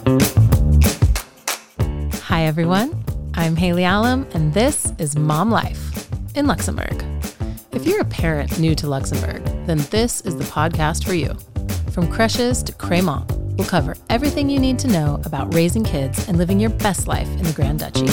Hi everyone, I'm Haley Allam and this is Mom Life in Luxembourg. If you're a parent new to Luxembourg, then this is the podcast for you. From creches to Crémant, we'll cover everything you need to know about raising kids and living your best life in the Grand Duchy.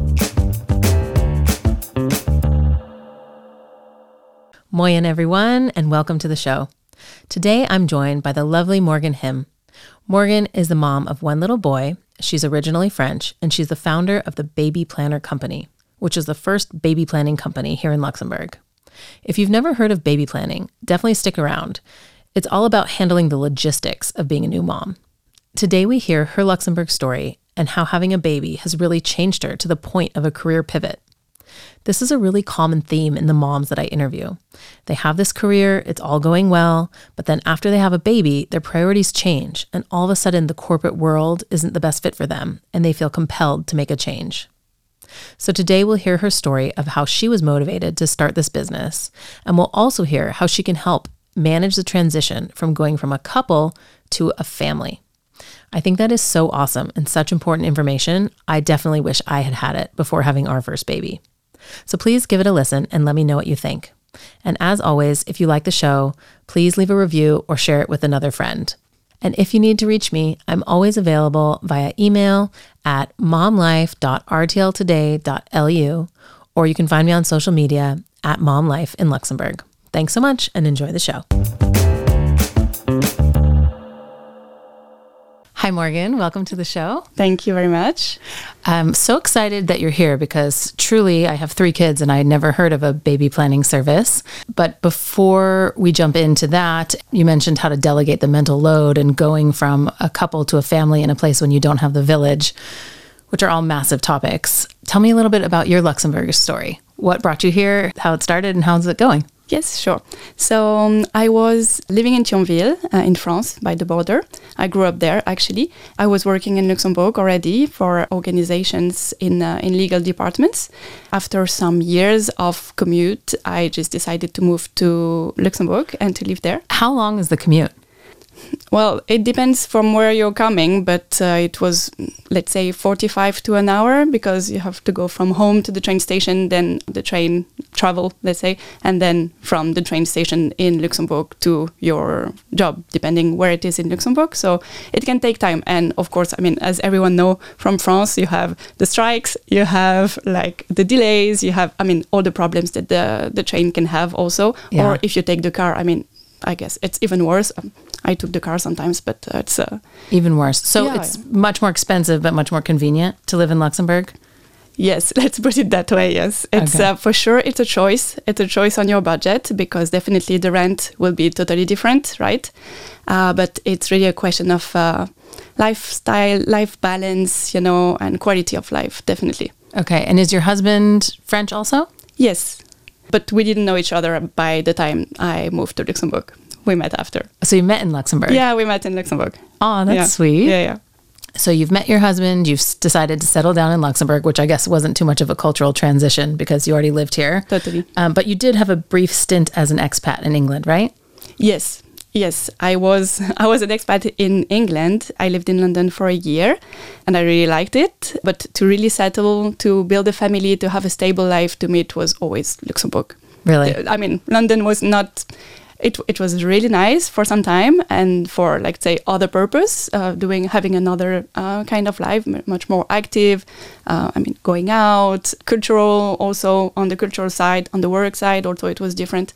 Moyen everyone, and welcome to the show. Today I'm joined by the lovely Morgan Him. Morgan is the mom of one little boy. She's originally French, and she's the founder of the Baby Planner Company, which is the first baby planning company here in Luxembourg. If you've never heard of baby planning, definitely stick around. It's all about handling the logistics of being a new mom. Today we hear her Luxembourg story and how having a baby has really changed her to the point of a career pivot. This is a really common theme in the moms that I interview. They have this career, it's all going well, but then after they have a baby, their priorities change, and all of a sudden the corporate world isn't the best fit for them, and they feel compelled to make a change. So today we'll hear her story of how she was motivated to start this business, and we'll also hear how she can help manage the transition from going from a couple to a family. I think that is so awesome and such important information. I definitely wish I had had it before having our first baby. So please give it a listen and let me know what you think. And as always, if you like the show, please leave a review or share it with another friend. And if you need to reach me, I'm always available via email at momlife.rtltoday.lu, or you can find me on social media at momlife in Luxembourg. Thanks so much and enjoy the show. Hi, Morgan. Welcome to the show. Thank you very much. I'm so excited that you're here because truly I have 3 kids and I had never heard of a baby planning service. But before we jump into that, you mentioned how to delegate the mental load and going from a couple to a family in a place when you don't have the village, which are all massive topics. Tell me a little bit about your Luxembourg story. What brought you here, how it started, and how's it going? Yes, sure. So I was living in Thionville in France by the border. I grew up there, actually. I was working in Luxembourg already for organizations in legal departments. After some years of commute, I just decided to move to Luxembourg and to live there. How long is the commute? Well, it depends from where you're coming, but it was, let's say, 45 to an hour because you have to go from home to the train station, then the train travel, let's say, and then from the train station in Luxembourg to your job, depending where it is in Luxembourg. So it can take time. And of course, I mean, as everyone know, from France, you have the strikes, you have like the delays, you have, I mean, all the problems that the train can have also. Yeah. Or if you take the car, I mean, I guess it's even worse. I took the car sometimes, but it's... even worse. So yeah, it's much more expensive, but much more convenient to live in Luxembourg? Yes, let's put it that way, yes. It's okay. For sure, it's a choice. It's a choice on your budget because definitely the rent will be totally different, right? But it's really a question of lifestyle, life balance, you know, and quality of life, definitely. Okay, and is your husband French also? Yes, but we didn't know each other by the time I moved to Luxembourg. We met after. So you met in Luxembourg? Yeah, we met in Luxembourg. Oh, that's sweet. Yeah. So you've met your husband, you've decided to settle down in Luxembourg, which I guess wasn't too much of a cultural transition because you already lived here. Totally. But you did have a brief stint as an expat in England, right? Yes. I was an expat in England. I lived in London for a year and I really liked it. But to really settle, to build a family, to have a stable life, to me it was always Luxembourg. Really? I mean, London was not... It was really nice for some time and for, like, say, other purpose, having another kind of life, much more active. I mean, going out, cultural, also on the cultural side, on the work side, also it was different.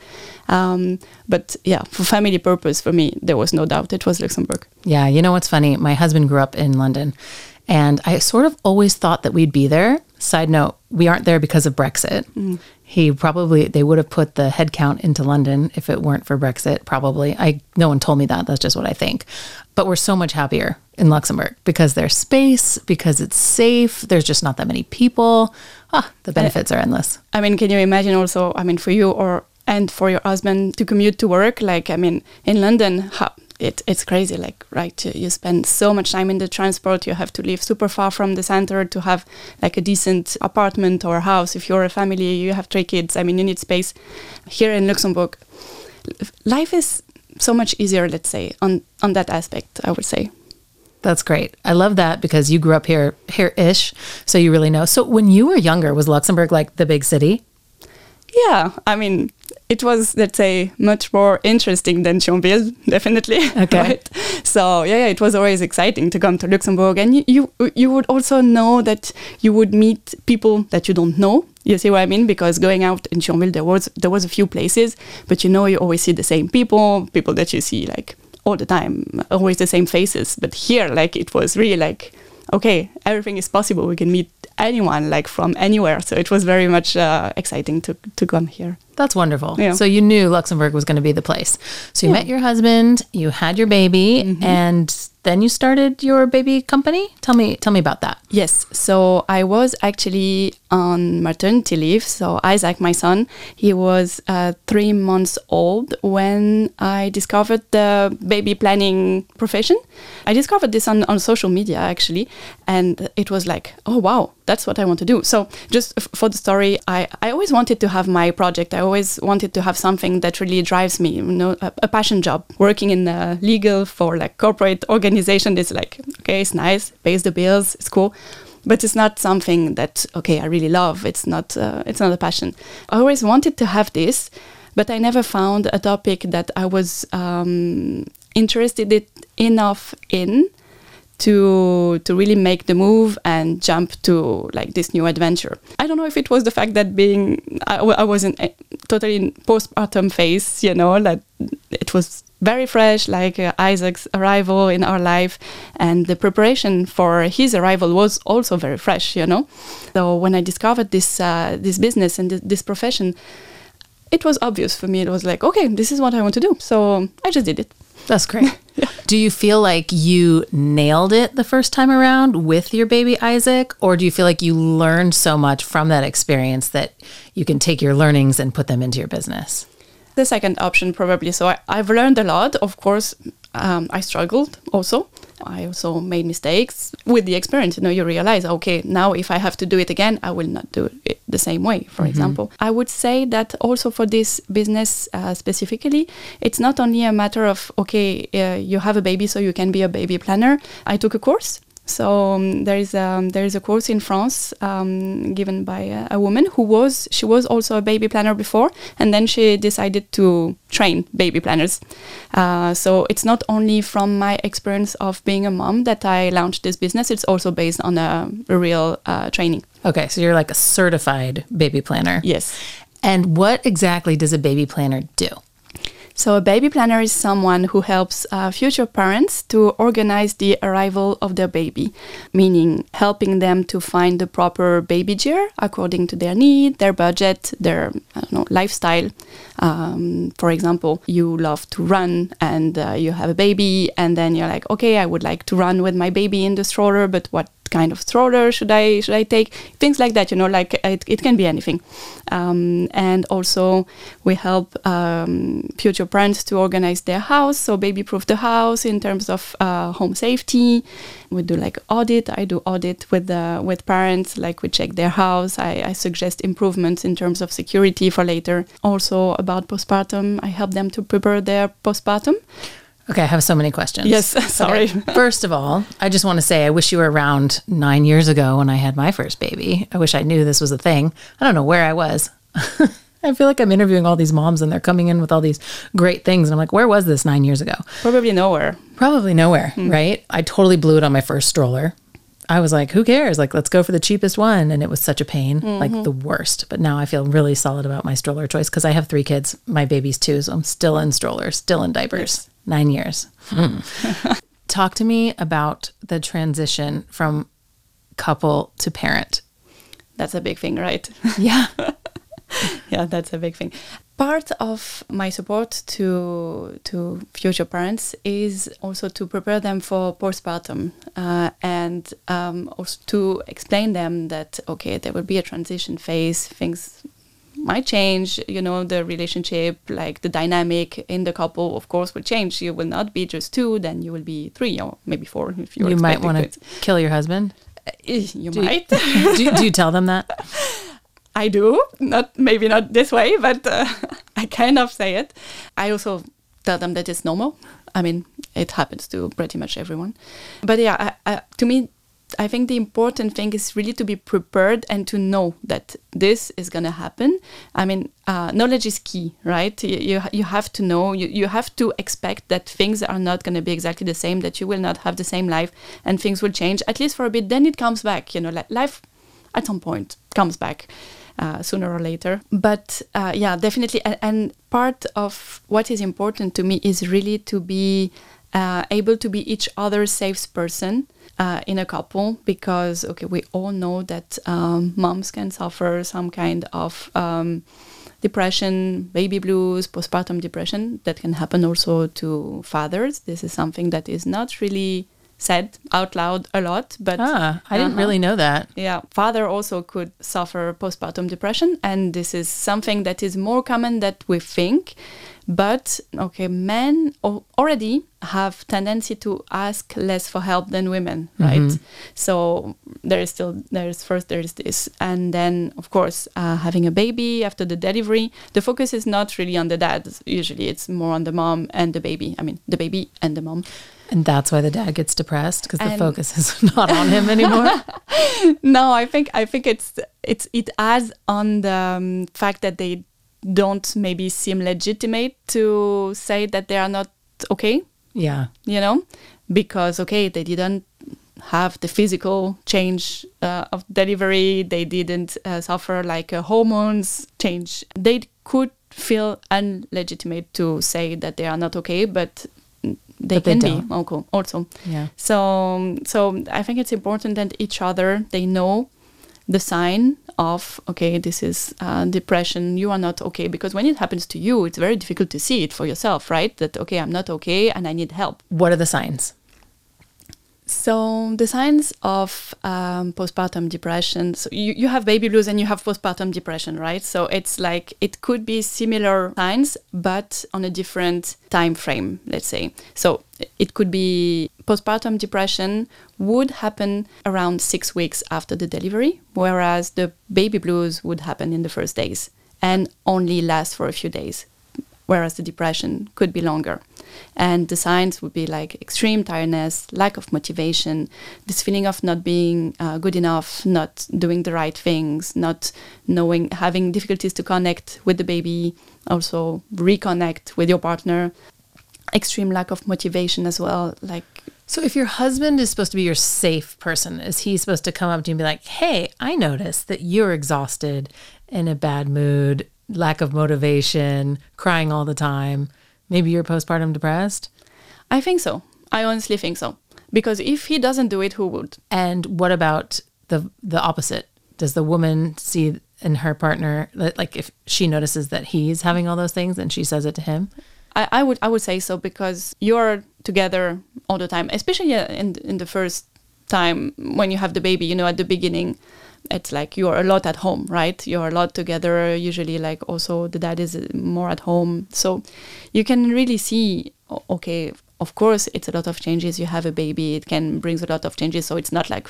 But yeah, for family purpose, for me, there was no doubt it was Luxembourg. Yeah, you know what's funny? My husband grew up in London and I sort of always thought that we'd be there. Side note, we aren't there because of Brexit. Mm. They would have put the headcount into London if it weren't for Brexit, probably. No one told me that. That's just what I think. But we're so much happier in Luxembourg because there's space, because it's safe. There's just not that many people. The benefits are endless. I mean, can you imagine also, I mean, for you and for your husband to commute to work? Like, I mean, in London, it's crazy. Like, right, you spend so much time in the transport. You have to live super far from the center to have like a decent apartment or house. If you're a family, you have 3 kids. I mean, you need space. Here in Luxembourg, life is so much easier, let's say, on that aspect, I would say. That's great. I love that because you grew up here-ish, so you really know. So when you were younger, was Luxembourg like the big city? Yeah, I mean, it was, let's say, much more interesting than Thionville, definitely. Okay. Right? So yeah, it was always exciting to come to Luxembourg, and you would also know that you would meet people that you don't know. You see what I mean? Because going out in Thionville, there was a few places, but you always see the same people that you see like all the time, always the same faces. But here, like, it was really like, okay, everything is possible. We can meet anyone, like, from anywhere. So it was very much exciting to come here. That's wonderful. Yeah. So you knew Luxembourg was going to be the place. So you met your husband, you had your baby, and then you started your baby company. Tell me about that. Yes. So I was actually on maternity leave. So Isaac, my son, he was 3 months old when I discovered the baby planning profession. I discovered this on social media, actually. And it was like, oh, wow, that's what I want to do. So just for the story, I always wanted to have my project. I always wanted to have something that really drives me, a passion job. Working in legal for like corporate organization is like, okay, it's nice, pays the bills, it's cool. But it's not something that, okay, I really love. It's not a passion. I always wanted to have this, but I never found a topic that I was interested enough in to really make the move and jump to like this new adventure. I don't know if it was the fact that I was totally in postpartum phase, like it was very fresh, like Isaac's arrival in our life, and the preparation for his arrival was also very fresh, So when I discovered this business and this profession, it was obvious for me. It was like, okay, this is what I want to do. So I just did it. That's great. Yeah. Do you feel like you nailed it the first time around with your baby Isaac, or do you feel like you learned so much from that experience that you can take your learnings and put them into your business? The second option, probably. So I've learned a lot. Of course, I struggled also. I also made mistakes. With the experience, you realize, okay, now if I have to do it again, I will not do it the same way, for example. I would say that also for this business specifically, it's not only a matter of, okay, you have a baby, so you can be a baby planner. I took a course. So there is a course in France given by a woman she was also a baby planner before, and then she decided to train baby planners. So it's not only from my experience of being a mom that I launched this business, it's also based on a real training. Okay, so you're like a certified baby planner. Yes. And what exactly does a baby planner do? So a baby planner is someone who helps future parents to organize the arrival of their baby, meaning helping them to find the proper baby gear according to their need, their budget, their lifestyle. For example, you love to run and you have a baby, and then you're like, okay, I would like to run with my baby in the stroller, but what kind of stroller should I take? Things like that, like it can be anything. And also we help future parents to organize their house, so baby-proof the house in terms of home safety. We do like audit. I do audit with parents, like we check their house. I suggest improvements in terms of security for later. Also about postpartum, I help them to prepare their postpartum. Okay, I have so many questions. Yes, sorry. Okay. First of all, I just want to say I wish you were around 9 years ago when I had my first baby. I wish I knew this was a thing. I don't know where I was. I feel like I'm interviewing all these moms and they're coming in with all these great things. And I'm like, where was this 9 years ago? Probably nowhere. Probably nowhere, right? I totally blew it on my first stroller. I was like, who cares? Like, let's go for the cheapest one. And it was such a pain, like the worst. But now I feel really solid about my stroller choice because I have 3 kids. My baby's 2, so I'm still in strollers, still in diapers. Yes. 9 years. Talk to me about the transition from couple to parent. That's a big thing, right? Yeah. Yeah, that's a big thing. Part of my support to future parents is also to prepare them for postpartum and also to explain them that, okay, there will be a transition phase, things might change, the relationship, like the dynamic in the couple, of course, will change. You will not be just 2, then you will be 3 or maybe 4 if you're You might want to kill your husband? You might. Do you tell them that? I do. Maybe not this way, but I kind of say it. I also tell them that it's normal. I mean, it happens to pretty much everyone. But yeah, to me, I think the important thing is really to be prepared and to know that this is going to happen. I mean, knowledge is key, right? You have to know, you have to expect that things are not going to be exactly the same, that you will not have the same life and things will change, at least for a bit. Then it comes back, life at some point comes back. Sooner or later. But yeah, definitely. And part of what is important to me is really to be able to be each other's safe person in a couple, because, okay, we all know that moms can suffer some kind of depression, baby blues, postpartum depression. That can happen also to fathers. This is something that is not really said out loud a lot, but I didn't really know that. Yeah, father also could suffer postpartum depression, and this is something that is more common than we think. But okay, men already have tendency to ask less for help than women, right? Mm-hmm. So there's this, and then of course having a baby after the delivery, the focus is not really on the dad. Usually, it's more on the mom and the baby. I mean, the baby and the mom. And that's why the dad gets depressed, because the focus is not on him anymore. No, I think it adds on the fact that they don't maybe seem legitimate to say that they are not okay. Yeah. Because, okay, they didn't have the physical change of delivery. They didn't suffer like hormones change. They could feel unlegitimate to say that they are not okay, but they can be also. Yeah. So I think it's important that each other, they know the sign of, okay, this is depression, you are not okay. Because when it happens to you, it's very difficult to see it for yourself, right? That, okay, I'm not okay and I need help. What are the signs? So the signs of postpartum depression, so you have baby blues and you have postpartum depression, right? So it's like, it could be similar signs, but on a different time frame, let's say. So it could be postpartum depression would happen around 6 weeks after the delivery, whereas the baby blues would happen in the first days and only last for a few days, whereas the depression could be longer. And the signs would be like extreme tiredness, lack of motivation, this feeling of not being good enough, not doing the right things, not knowing, having difficulties to connect with the baby, also reconnect with your partner, extreme lack of motivation as well. So if your husband is supposed to be your safe person, is he supposed to come up to you and be like, hey, I noticed that you're exhausted, in a bad mood, lack of motivation, crying all the time? Maybe you're postpartum depressed? I think so. I honestly think so. Because if he doesn't do it, who would? And what about the opposite? Does the woman see in her partner, like if she notices that he's having all those things and she says it to him? I would say so, because you're together all the time, especially in the first time when you have the baby, at the beginning. It's like you're a lot at home, right? You're a lot together. Usually, like also the dad is more at home. So you can really see, okay, of course, it's a lot of changes. You have a baby, it can bring a lot of changes. So it's not like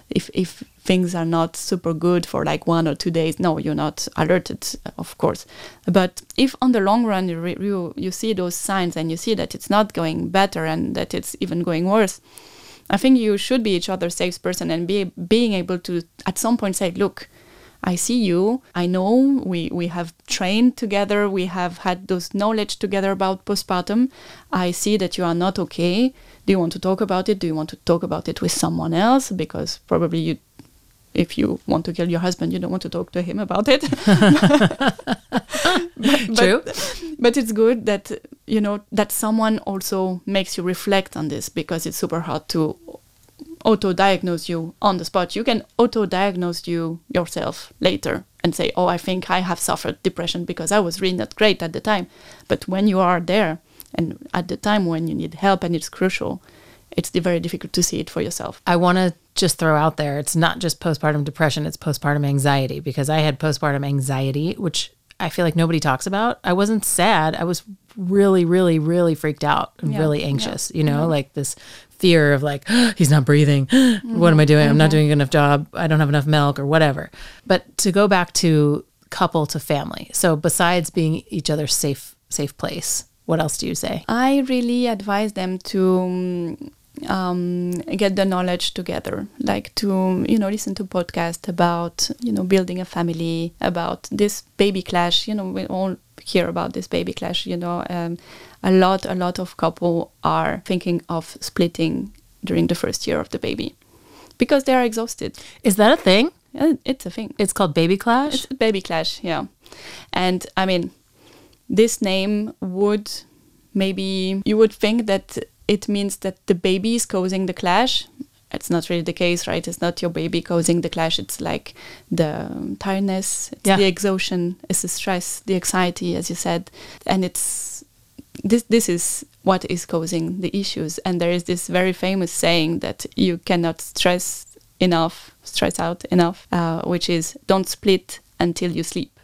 if things are not super good for like 1 or 2 days, no, you're not alerted, of course. But if on the long run, you see those signs and you see that it's not going better and that it's even going worse, I think you should be each other's safe person and being able to at some point say, look, I see you. I know we have trained together. We have had those knowledge together about postpartum. I see that you are not okay. Do you want to talk about it? Do you want to talk about it with someone else? Because probably if you want to kill your husband, you don't want to talk to him about it. True. But it's good that, that someone also makes you reflect on this, because it's super hard to auto-diagnose you on the spot. You can auto-diagnose yourself later and say, oh, I think I have suffered depression because I was really not great at the time. But when you are there and at the time when you need help and it's crucial, it's very difficult to see it for yourself. I want to just throw out there, it's not just postpartum depression, it's postpartum anxiety, because I had postpartum anxiety, which I feel like nobody talks about. I wasn't sad. I was really, really, really freaked out and really anxious, like this fear of like, he's not breathing. What am I doing? I'm not doing a good enough job. I don't have enough milk or whatever. But to go back to couple to family. So besides being each other's safe place, What else do you say? I really advise them to get the knowledge together, like to, listen to podcasts about, building a family, about this baby clash. We all hear about this baby clash, a lot of couple are thinking of splitting during the first year of the baby because they are exhausted. Is that a thing? It's a thing. It's called baby clash? It's a baby clash, yeah. And I mean, this name would, maybe you would think that it means that the baby is causing the clash. It's not really the case, right? It's not your baby causing the clash. It's like the tiredness, it's the exhaustion, it's the stress, the anxiety, as you said. And it's this is what is causing the issues. And there is this very famous saying that you cannot stress out enough, which is don't split until you sleep.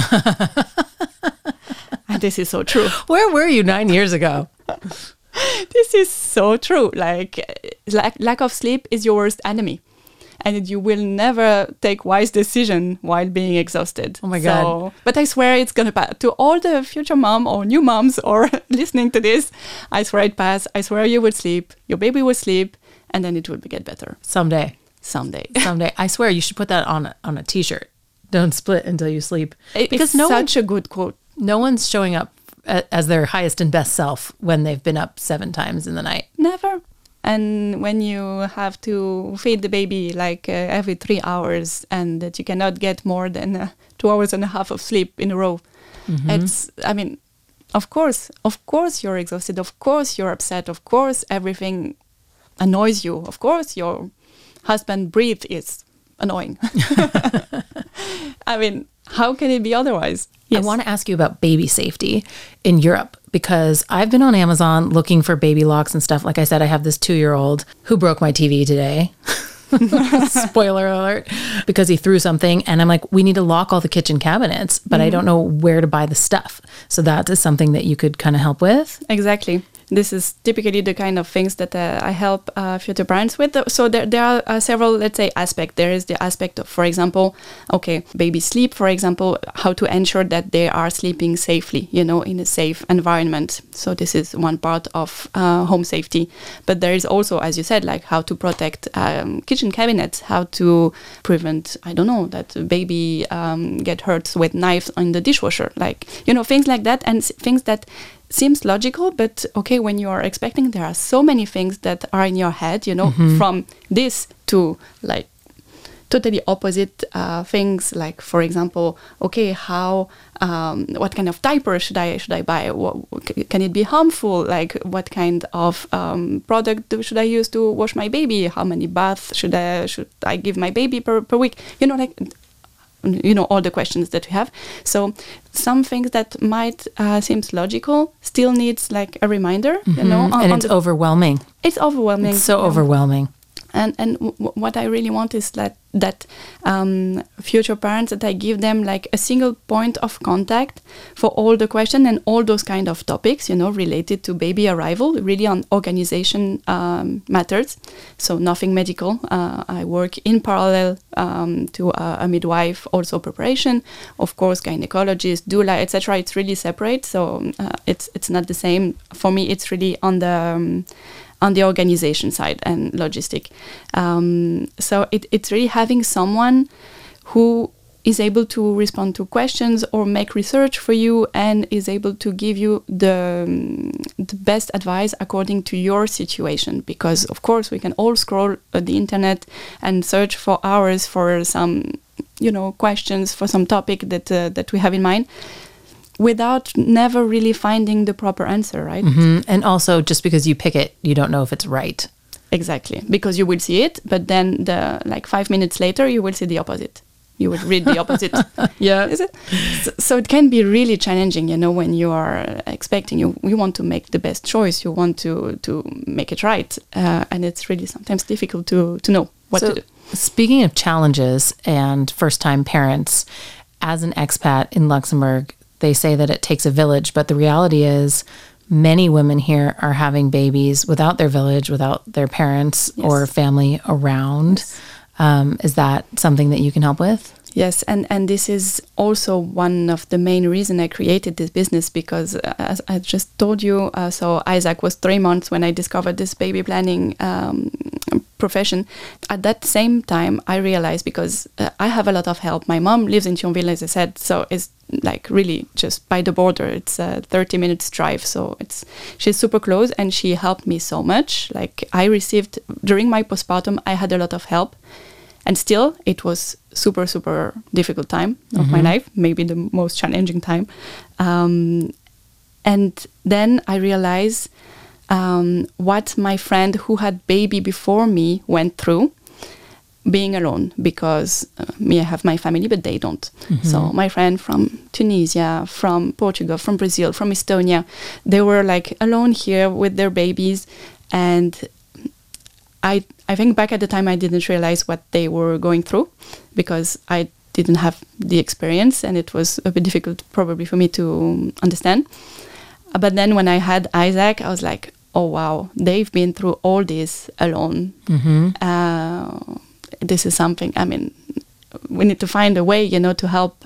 And this is so true. Where were you 9 years ago? This is so true. Like lack of sleep is your worst enemy. And you will never take wise decision while being exhausted. Oh my God. But I swear it's going to pass. To all the future mom or new moms or listening to this, I swear it pass. I swear you will sleep. Your baby will sleep. And then it will get better. Someday. I swear you should put that on a t-shirt. Don't split until you sleep. Because it's such a good quote. No one's showing up as their highest and best self when they've been up 7 times in the night. Never. And when you have to feed the baby like every 3 hours and that you cannot get more than 2 hours and a half of sleep in a row, it's, I mean, of course you're exhausted. Of course you're upset. Of course everything annoys you. Of course your husband breathe is annoying. I mean, how can it be otherwise? Yes. I want to ask you about baby safety in Europe because I've been on Amazon looking for baby locks and stuff. Like I said, I have this 2-year-old who broke my TV today. Spoiler alert, because he threw something and I'm like, we need to lock all the kitchen cabinets, but I don't know where to buy the stuff. So that is something that you could kind of help with. Exactly. This is typically the kind of things that I help future parents with. So there are several, let's say, aspects. There is the aspect of, for example, baby sleep, for example, how to ensure that they are sleeping safely, in a safe environment. So this is one part of home safety. But there is also, as you said, like how to protect kitchen cabinets, how to prevent, that the baby get hurt with knives on the dishwasher, like, things like that, and things that seems logical, but when you are expecting, there are so many things that are in your head, from this to like totally opposite things. Like, for example, what kind of diaper should I buy? Can it be harmful? Like, what kind of product should I use to wash my baby? How many baths should I give my baby per week? All the questions that we have. So some things that might seem logical still needs like a reminder, and it's overwhelming. It's overwhelming. It's so overwhelming. And what I really want is that future parents, that I give them like a single point of contact for all the questions and all those kind of topics, related to baby arrival, really on organization matters. So nothing medical. I work in parallel to a midwife, also preparation, of course, gynecologist, doula, etc. It's really separate. So it's not the same. For me, it's really on the organization side and logistic. So it's really having someone who is able to respond to questions or make research for you and is able to give you the best advice according to your situation. Because, of course, we can all scroll the internet and search for hours for some, questions for some topic that we have in mind, without never really finding the proper answer, right? And also, just because you pick it, you don't know if it's right. Exactly, because you will see it, but then 5 minutes later, you will see the opposite. You will read the opposite. Yeah. Is it? So it can be really challenging, when you are expecting, you want to make the best choice, you want to make it right, and it's really sometimes difficult to know what to do. Speaking of challenges and first-time parents, as an expat in Luxembourg, they say that it takes a village, but the reality is many women here are having babies without their village, without their parents or family around. Is that something that you can help with? Yes, and this is also one of the main reason I created this business, because as I just told you, so Isaac was 3 months when I discovered this baby planning profession. At that same time, I realized, because I have a lot of help. My mom lives in Thionville, as I said, so it's like really just by the border. It's a 30 minutes drive, so she's super close, and she helped me so much. Like, I received, during my postpartum, I had a lot of help. And still, it was super, super difficult time of my life, maybe the most challenging time. And then I realized what my friend who had baby before me went through, being alone, because me, I have my family, but they don't. So my friend from Tunisia, from Portugal, from Brazil, from Estonia, they were like alone here with their babies. And I think back at the time I didn't realize what they were going through, because I didn't have the experience, and it was a bit difficult probably for me to understand. But then when I had Isaac, I was like, oh wow, they've been through all this alone. This is something, I mean, we need to find a way, to help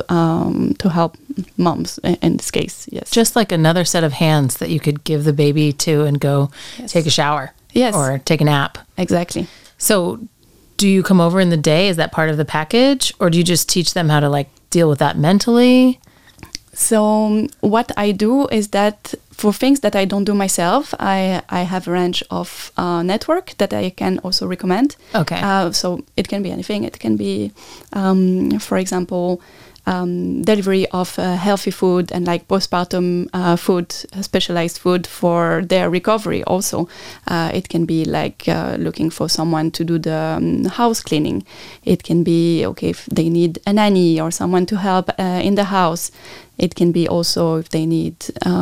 moms in this case. Yes. Just like another set of hands that you could give the baby to and go take a shower. Yes. Or take a nap. Exactly. So do you come over in the day? Is that part of the package? Or do you just teach them how to like deal with that mentally? So what I do is that for things that I don't do myself, I have a range of network that I can also recommend. Okay. So it can be anything. It can be, for example, delivery of healthy food and like postpartum food, specialized food for their recovery also. It can be like looking for someone to do the house cleaning. It can be, okay, if they need a nanny or someone to help in the house. It can be also if they need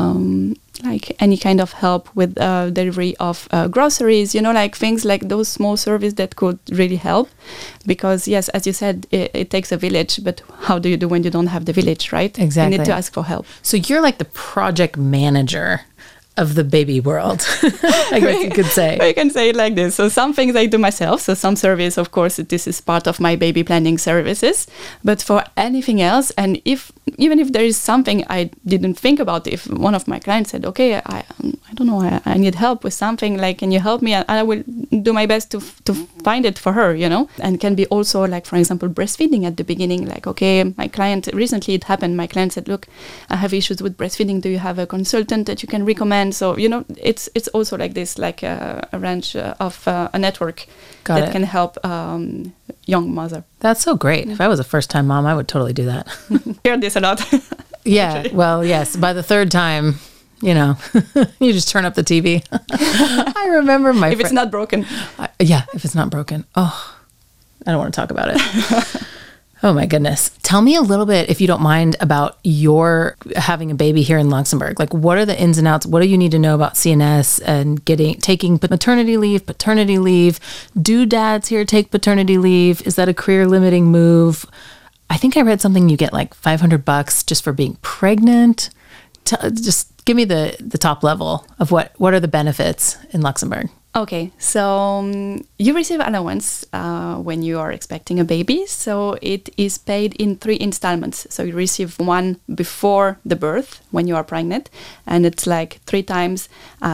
like any kind of help with delivery of groceries, like things like those small services that could really help. Because yes, as you said, it takes a village, but how do you do when you don't have the village, right? Exactly. You need to ask for help. So you're like the project manager of the baby world, I guess you could say. You can say it like this. So some things I do myself. So some service, of course, this is part of my baby planning services. But for anything else, and even if there is something I didn't think about, if one of my clients said, okay, I don't know, I need help with something, like, can you help me? And I will do my best to find it for her, And can be also like, for example, breastfeeding at the beginning. Like, okay, my client, recently it happened, my client said, look, I have issues with breastfeeding. Do you have a consultant that you can recommend? So, it's also like this, like a range of a network that can help young mother. That's so great. If I was a first-time mom, I would totally do that. Hear this a lot. Yeah, well, yes. By the third time, you just turn up the TV. I remember my If it's not broken. If it's not broken. Oh, I don't want to talk about it. Oh my goodness. Tell me a little bit, if you don't mind, about your having a baby here in Luxembourg. Like, what are the ins and outs? What do you need to know about CNS and taking maternity leave, paternity leave? Do dads here take paternity leave? Is that a career limiting move? I think I read something you get like $500 just for being pregnant. Just give me the top level of what are the benefits in Luxembourg. Okay, so you receive allowance when you are expecting a baby. So it is paid in 3 installments. So you receive one before the birth when you are pregnant, and it's like 3 times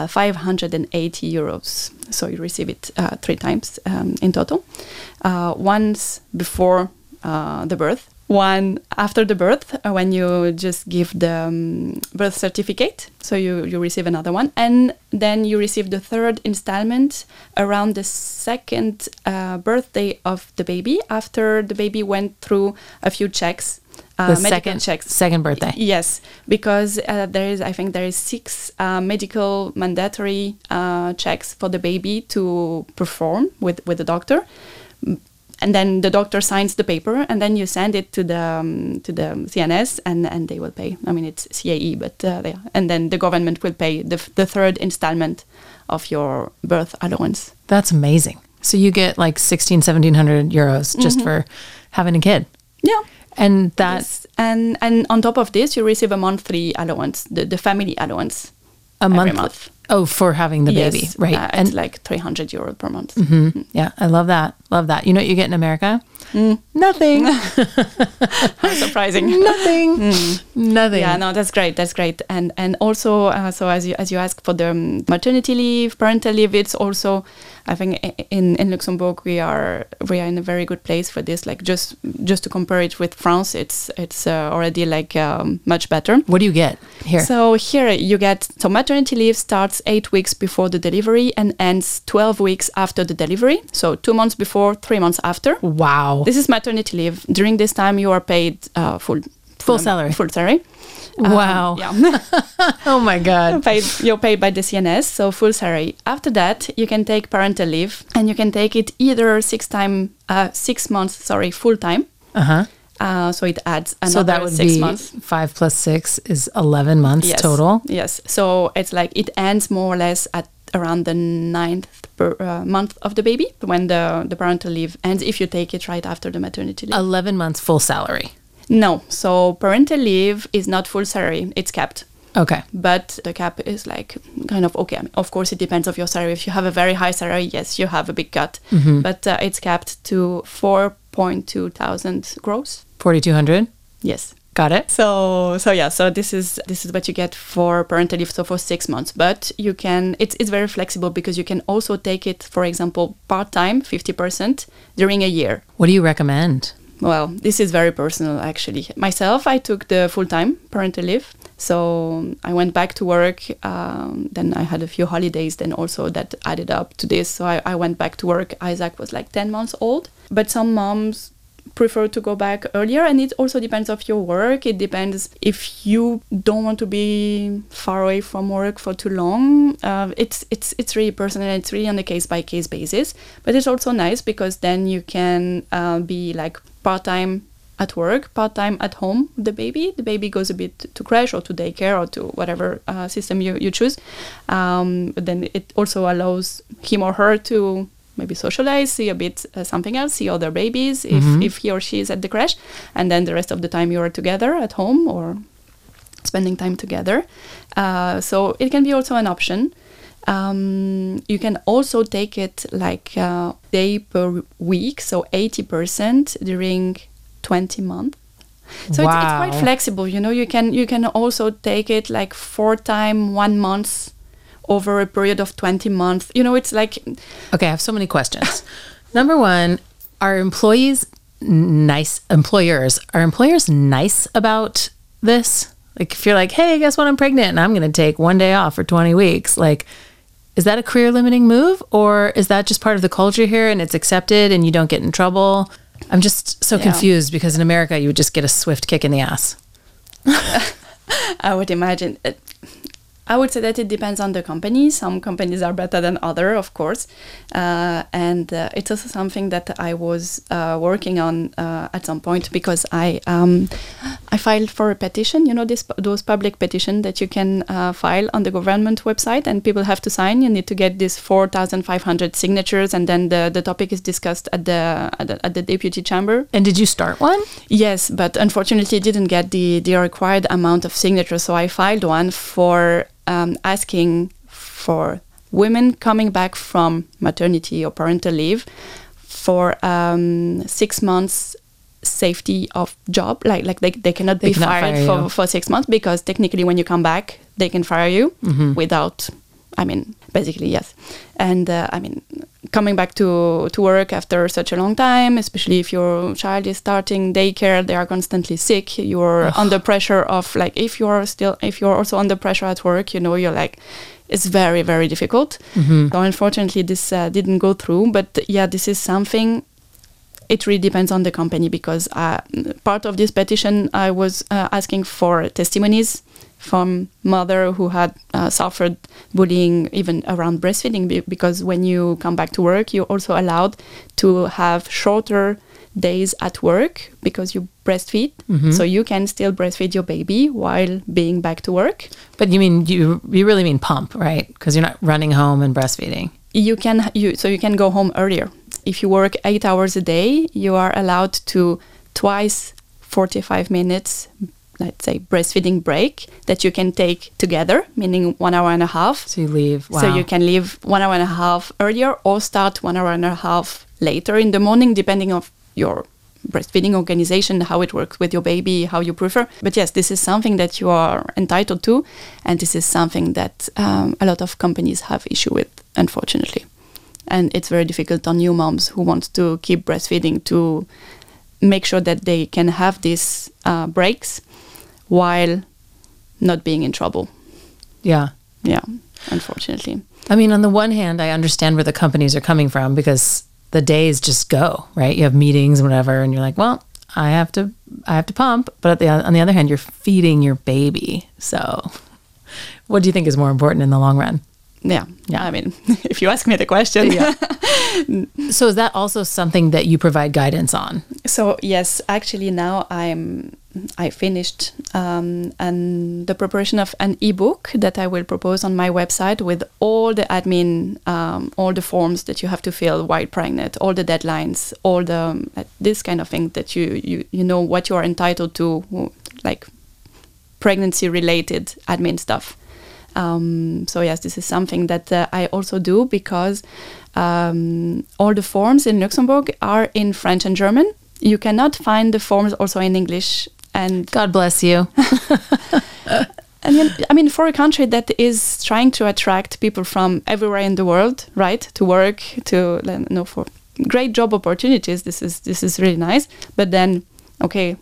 580 euros. So you receive it 3 times in total. Once before the birth. One after the birth, when you just give the birth certificate, so you receive another one, and then you receive the 3rd installment around the 2nd birthday of the baby, after the baby went through a few checks. Medical checks. Second birthday. Yes, because I think there is 6 medical mandatory checks for the baby to perform with the doctor. And then the doctor signs the paper, and then you send it to the CNS, and they will pay. I mean, it's CAE, but and then the government will pay the 3rd installment of your birth allowance. That's amazing. So you get like 1,700 euros just for having a kid. Yeah. And that's... Yes. And on top of this, you receive a monthly allowance, the family allowance. Every month. Oh, for having the baby, right? It's like 300 euro per month. Mm-hmm. Yeah, I love that. Love that. You know what you get in America? Nothing. How surprising. Nothing. Nothing. Yeah, no, that's great. That's great. And also, so as you ask for the maternity leave, parental leave, it's also, I think in Luxembourg we are in a very good place for this. Like just to compare it with France, it's already like much better. What do you get here? So here you get, so maternity leave starts 8 weeks before the delivery and ends 12 weeks after the delivery. So 2 months before, 3 months after. Wow. This is maternity leave. During this time, you are paid full salary. Full salary. Wow. Yeah. Oh my God. You're paid by the CNS, so full salary. After that, you can take parental leave, and you can take it either 6 months, full time. So it adds another 6 months. So that would be 5 plus 6 is 11 months total? Yes. So it's like it ends more or less at around the 9th month of the baby when the parental leave ends, if you take it right after the maternity leave. 11 months full salary? No. So parental leave is not full salary. It's capped. Okay. But the cap is like kind of okay. I mean, of course, it depends of your salary. If you have a very high salary, yes, you have a big cut. But it's capped to 4.2 thousand gross. 4,200? Yes. Got it. So this is what you get for parental leave, so for 6 months. But you can, it's very flexible because you can also take it, for example, part-time, 50% during a year. What do you recommend? Well, this is very personal, actually. Myself, I took the full-time parental leave. So I went back to work, then I had a few holidays, then also that added up to this. So I went back to work. Isaac was like 10 months old. But some moms prefer to go back earlier, and it also depends of your work. It depends if you don't want to be far away from work for too long. It's really personal, and it's really on a case-by-case basis. But it's also nice because then you can be like part-time at work, part-time at home with the baby. The baby goes a bit to creche or to daycare or to whatever system you choose. But then it also allows him or her to maybe socialize, see a bit something else, see other babies if he or she is at the creche, and then the rest of the time you are together at home or spending time together. So it can be also an option. You can also take it like a day per week, so 80% during 20 months. So it's quite flexible. You know, you can also take it like 4 times 1 month over a period of 20 months. You know, it's like... Okay, I have so many questions. Number one, are employers nice about this? Like, if you're like, hey, guess what, I'm pregnant and I'm going to take 1 day off for 20 weeks. Like, is that a career limiting move, or is that just part of the culture here and it's accepted and you don't get in trouble? I'm just so confused because in America you would just get a swift kick in the ass. I would imagine. I would say that it depends on the company. Some companies are better than others, of course. And it's also something that I was working on at some point because I filed for a petition, you know, those public petitions that you can file on the government website and people have to sign. You need to get this 4,500 signatures, and then the topic is discussed at the deputy chamber. And did you start one? Yes, but unfortunately didn't get the required amount of signatures. So I filed one for asking for women coming back from maternity or parental leave for 6 months safety of job, like they cannot be fired for 6 months, because technically when you come back they can fire you without, I mean, basically, yes. And coming back to work after such a long time, especially if your child is starting daycare, they are constantly sick, you're under pressure of, like, if you're also under pressure at work, you know, you're like, it's very, very difficult. So unfortunately this didn't go through, but yeah, this is something. It really depends on the company, because part of this petition I was asking for testimonies from mother who had suffered bullying even around breastfeeding, because when you come back to work, you're also allowed to have shorter days at work because you breastfeed. So you can still breastfeed your baby while being back to work. But you really mean pump, right? Because you're not running home and breastfeeding. You can go home earlier. If you work 8 hours a day, you are allowed to twice 45 minutes, let's say, breastfeeding break that you can take together, meaning 1 hour and a half. So you leave. Wow. So you can leave 1 hour and a half earlier or start 1 hour and a half later in the morning, depending on your breastfeeding organization, how it works with your baby, how you prefer. But yes, this is something that you are entitled to, and this is something that a lot of companies have issue with, unfortunately. And it's very difficult on new moms who want to keep breastfeeding to make sure that they can have these breaks while not being in trouble. Yeah. Yeah, unfortunately. I mean, on the one hand, I understand where the companies are coming from because the days just go, right? You have meetings and whatever, and you're like, well, I have to pump. But on the other hand, you're feeding your baby. So what do you think is more important in the long run? Yeah. I mean, if you ask me the question. Yeah. So is that also something that you provide guidance on? So yes, actually now I finished and the preparation of an ebook that I will propose on my website with all the admin, all the forms that you have to fill while pregnant, all the deadlines, all the this kind of thing that you know what you are entitled to, like pregnancy related admin stuff. So yes, this is something that I also do because all the forms in Luxembourg are in French and German. You cannot find the forms also in English. And God bless you. And I mean, for a country that is trying to attract people from everywhere in the world, right, to work, to for great job opportunities, this is really nice. But then, okay,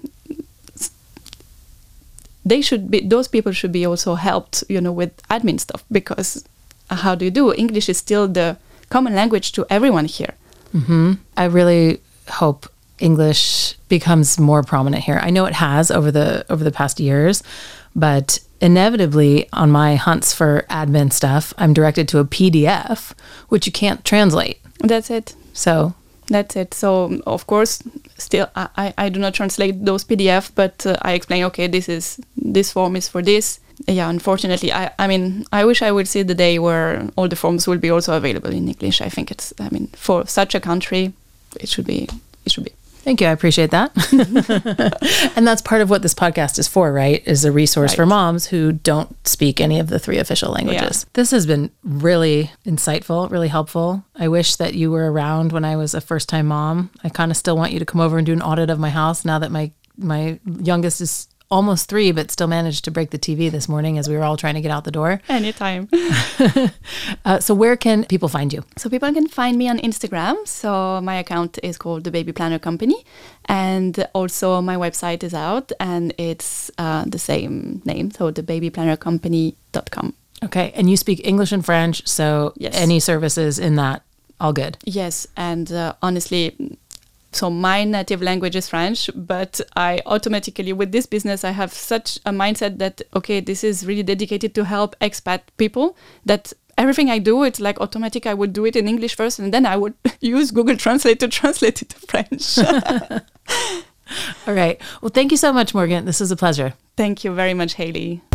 those people should be also helped, with admin stuff, because how do you do? English is still the common language to everyone here. Mm-hmm. I really hope English becomes more prominent here. I know it has over the past years, but inevitably on my hunts for admin stuff, I'm directed to a PDF, which you can't translate. That's it. So that's it. So of course, still I do not translate those PDF, but I explain, okay, this form is for this. Yeah, unfortunately, I mean, I wish I would see the day where all the forms will be also available in English. I think for such a country, it should be. Thank you. I appreciate that. And that's part of what this podcast is for, right? Is a resource for moms who don't speak any of the 3 official languages. Yeah. This has been really insightful, really helpful. I wish that you were around when I was a first-time mom. I kind of still want you to come over and do an audit of my house now that my youngest is almost 3, but still managed to break the TV this morning as we were all trying to get out the door. Anytime. So where can people find you? So people can find me on Instagram. So my account is called The Baby Planner Company. And also my website is out and it's the same name. So thebabyplannercompany.com. Okay. And you speak English and French. So yes. Any services in that, all good? Yes. And honestly, so my native language is French, but I automatically, with this business, I have such a mindset that, okay, this is really dedicated to help expat people, that everything I do, it's like automatic. I would do it in English first, and then I would use Google Translate to translate it to French. All right. Well, thank you so much, Morgan. This was a pleasure. Thank you very much, Haley.